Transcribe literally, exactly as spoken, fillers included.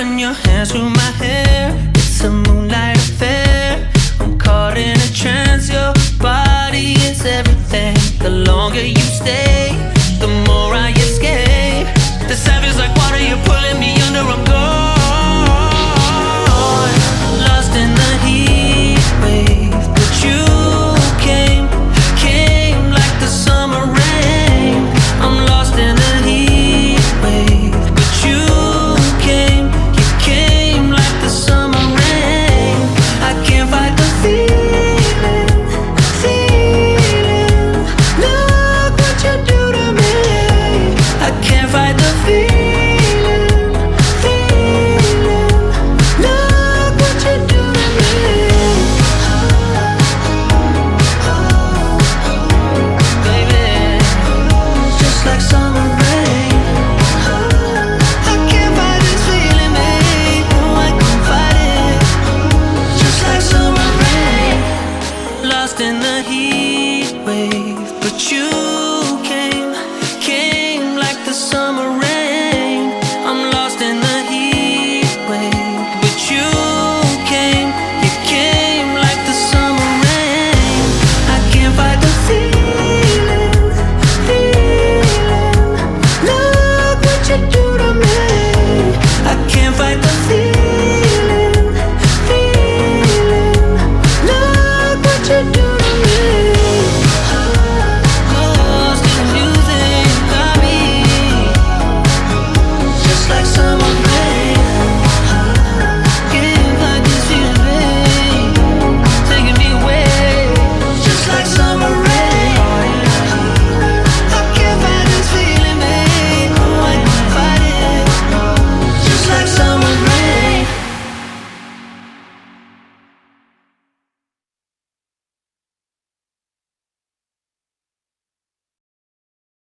Run your hands through my hair. It's a moonlight affair. I'm caught in a trance. Your body is everything. The longer you stay, the more I escape. The savage like water, you're pulling me under. I'm gone, lost in the heat wave. But you came, came like the summer rain. I'm lost in the heat wave. But you came, you came like the summer rain. I can't fight the feeling, feeling. Look what you do to me. I can't fight the feeling, feeling. Look what you do to me. Baby, just like summer rain. I can't fight this feeling, babe. No, I can't fight it. Just like summer rain. Lost in the heat wave, but you came, came like the summer rain. I'm lost in the heat wave, but you came, you came like the summer rain. I can't fight the feeling, feeling. Look what you do to me. I can't fight the